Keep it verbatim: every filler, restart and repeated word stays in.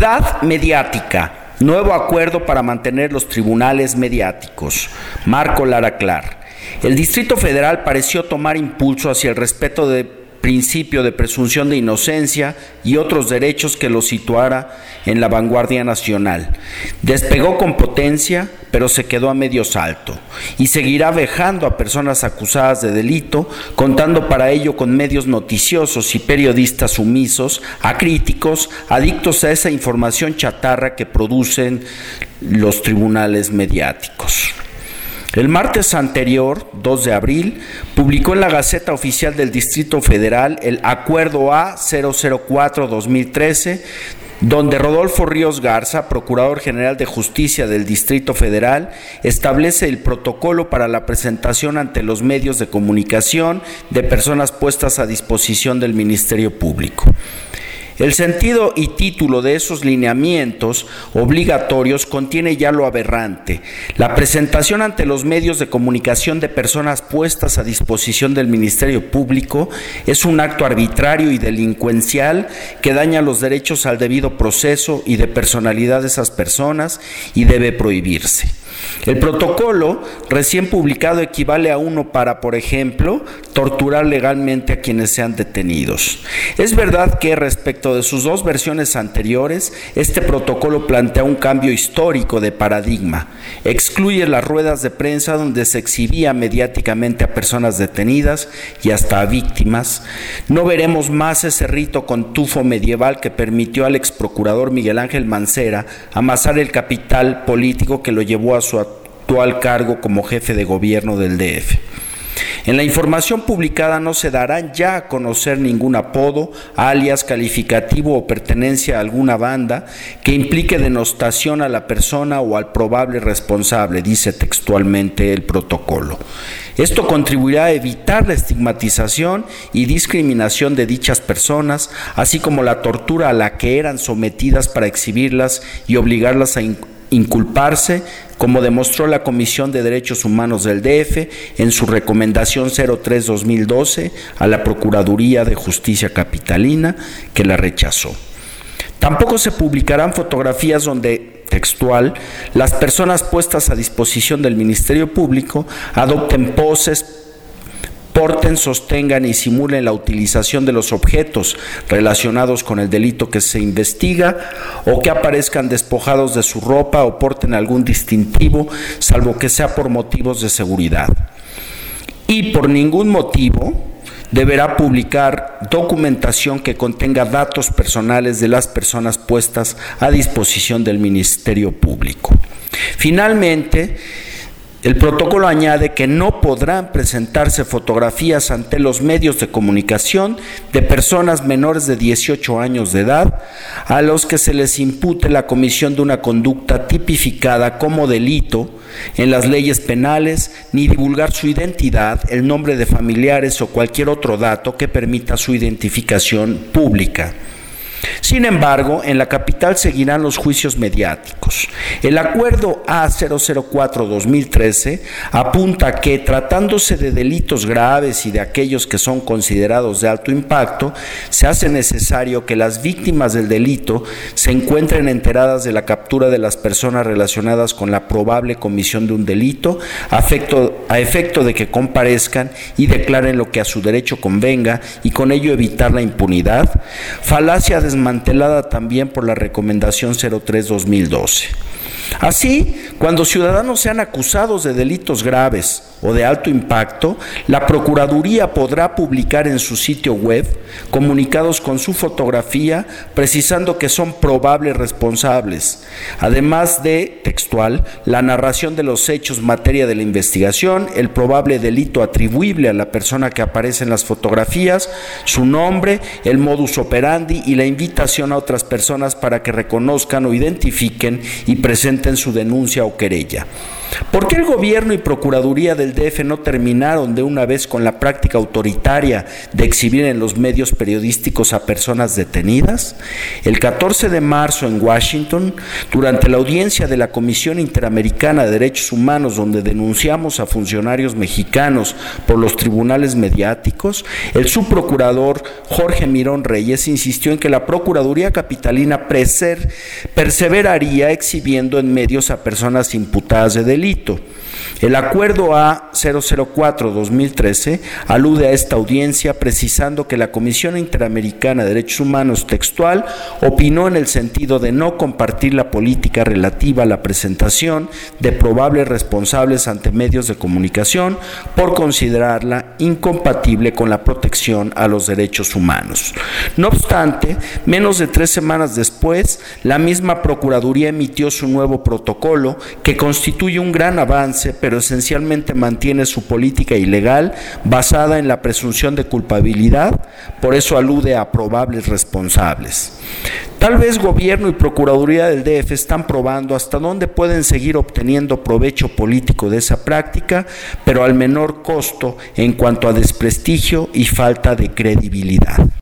Publicidad mediática. Nuevo acuerdo para mantener los tribunales mediáticos. Marco Lara Clar. El Distrito Federal pareció tomar impulso hacia el respeto de principio de presunción de inocencia y otros derechos que lo situara en la vanguardia nacional. Despegó con potencia, pero se quedó a medio salto y seguirá vejando a personas acusadas de delito, contando para ello con medios noticiosos y periodistas sumisos, acríticos, adictos a esa información chatarra que producen los tribunales mediáticos. El martes anterior, dos de abril, publicó en la Gaceta Oficial del Distrito Federal el Acuerdo A cero cero cuatro guión dos mil trece, donde Rodolfo Ríos Garza, Procurador General de Justicia del Distrito Federal, establece el protocolo para la presentación ante los medios de comunicación de personas puestas a disposición del Ministerio Público. El sentido y título de esos lineamientos obligatorios contiene ya lo aberrante. La presentación ante los medios de comunicación de personas puestas a disposición del Ministerio Público es un acto arbitrario y delincuencial que daña los derechos al debido proceso y de personalidad de esas personas y debe prohibirse. El protocolo recién publicado equivale a uno para, por ejemplo, torturar legalmente a quienes sean detenidos. Es verdad que respecto de sus dos versiones anteriores, este protocolo plantea un cambio histórico de paradigma. Excluye las ruedas de prensa donde se exhibía mediáticamente a personas detenidas y hasta a víctimas. No veremos más ese rito con tufo medieval que permitió al exprocurador Miguel Ángel Mancera amasar el capital político que lo llevó a su actual cargo como jefe de gobierno del D F. En la información publicada no se darán ya a conocer ningún apodo, alias, calificativo o pertenencia a alguna banda que implique denostación a la persona o al probable responsable, dice textualmente el protocolo. Esto contribuirá a evitar la estigmatización y discriminación de dichas personas, así como la tortura a la que eran sometidas para exhibirlas y obligarlas a inculparse, como demostró la Comisión de Derechos Humanos del D F en su recomendación cero tres guión dos mil doce a la Procuraduría de Justicia Capitalina, que la rechazó. Tampoco se publicarán fotografías donde, textual, las personas puestas a disposición del Ministerio Público adopten poses, porten, sostengan y simulen la utilización de los objetos relacionados con el delito que se investiga o que aparezcan despojados de su ropa o porten algún distintivo, salvo que sea por motivos de seguridad. Y por ningún motivo deberá publicar documentación que contenga datos personales de las personas puestas a disposición del Ministerio Público. Finalmente, el protocolo añade que no podrán presentarse fotografías ante los medios de comunicación de personas menores de dieciocho años de edad a los que se les impute la comisión de una conducta tipificada como delito en las leyes penales, ni divulgar su identidad, el nombre de familiares o cualquier otro dato que permita su identificación pública. Sin embargo, en la capital seguirán los juicios mediáticos. El acuerdo A cero cero cuatro guión dos mil trece apunta que, tratándose de delitos graves y de aquellos que son considerados de alto impacto, se hace necesario que las víctimas del delito se encuentren enteradas de la captura de las personas relacionadas con la probable comisión de un delito, a efecto, a efecto de que comparezcan y declaren lo que a su derecho convenga y con ello evitar la impunidad, falacia desmantelada también por la recomendación cero tres guión dos mil doce. Así, cuando ciudadanos sean acusados de delitos graves o de alto impacto, la Procuraduría podrá publicar en su sitio web comunicados con su fotografía precisando que son probables responsables, además de, textual, la narración de los hechos materia de la investigación, el probable delito atribuible a la persona que aparece en las fotografías, su nombre, el modus operandi y la invitación a otras personas para que reconozcan o identifiquen y presenten presenten su denuncia o querella. ¿Por qué el gobierno y Procuraduría del D F no terminaron de una vez con la práctica autoritaria de exhibir en los medios periodísticos a personas detenidas? El catorce de marzo en Washington, durante la audiencia de la Comisión Interamericana de Derechos Humanos, donde denunciamos a funcionarios mexicanos por los tribunales mediáticos, el subprocurador Jorge Mirón Reyes insistió en que la Procuraduría Capitalina preser, perseveraría exhibiendo en medios a personas imputadas de delito. El acuerdo A cero cero cuatro guión dos mil trece alude a esta audiencia precisando que la Comisión Interamericana de Derechos Humanos textual opinó en el sentido de no compartir la política relativa a la presentación de probables responsables ante medios de comunicación por considerarla incompatible con la protección a los derechos humanos. No obstante, menos de tres semanas después, la misma Procuraduría emitió su nuevo protocolo que constituye un gran avance, pero esencialmente mantiene su política ilegal basada en la presunción de culpabilidad, por eso alude a probables responsables. Tal vez gobierno y Procuraduría del D F están probando hasta dónde pueden seguir obteniendo provecho político de esa práctica, pero al menor costo en cuanto a desprestigio y falta de credibilidad.